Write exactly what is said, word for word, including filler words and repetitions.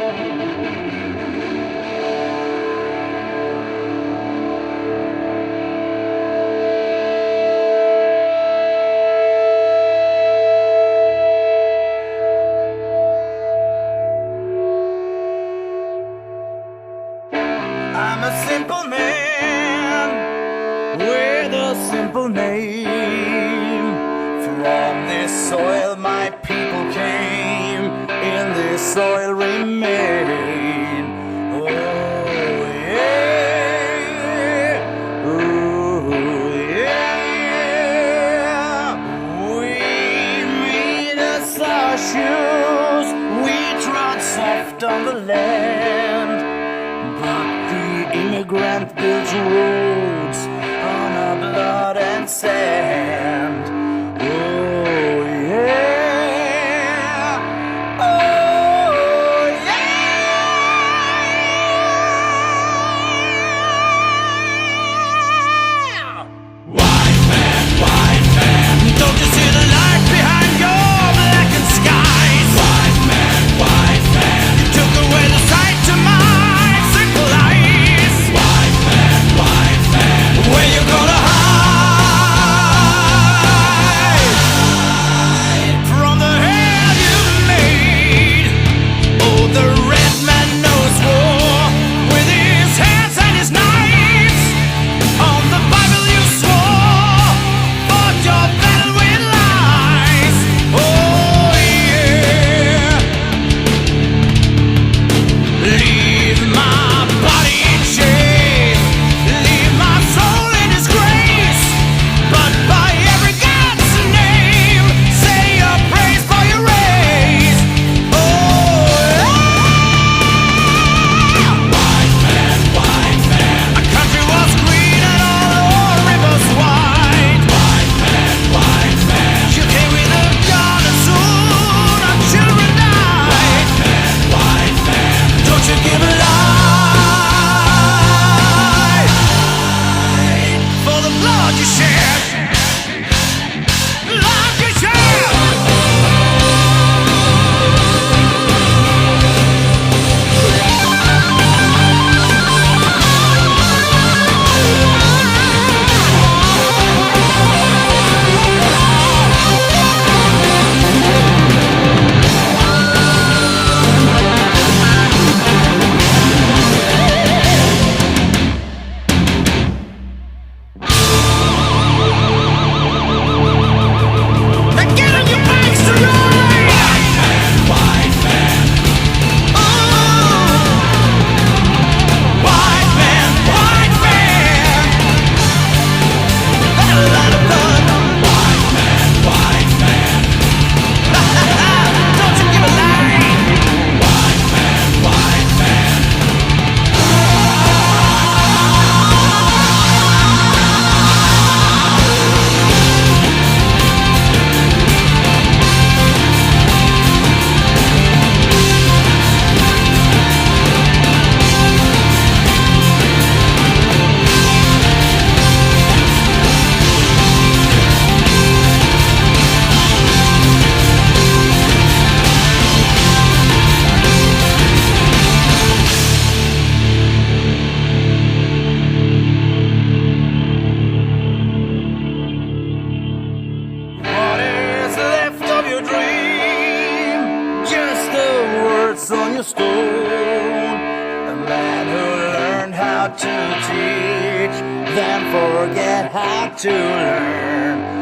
I'm a simple man with a simple name. From this soil my people came, in this soil remain. Oh yeah, oh yeah. We made us our shoes, we trod soft on the land, but immigrant builds roads on our blood and sand. Oh yeah, oh yeah. White man, white man, don't you see the light behind your blackened skies? White man, white man, you took away the sight to my simple eyes. Where you gonna hide from the hell you made? Oh, the red man knows war with his hands and his knives. On the Bible you swore, fought your battle with lies. Oh yeah. Leave my body in chains, leave my soul in disgrace, but by every God's name, say your praise for your race. Oh, white man, white man, our country was green and all our rivers wide. White man, white man, you came with a gun and soon our children died. White man, white man, don't you give a lie for the blood you shed, blood you shed. And get on your bikes to ride. White man, white man, oh, white man, white man, that lot of blood. White man, white man, don't you give a lie. White man, white man. What is left of your dream? Just the words on your stone. A man who learned how to teach, then forget how to learn.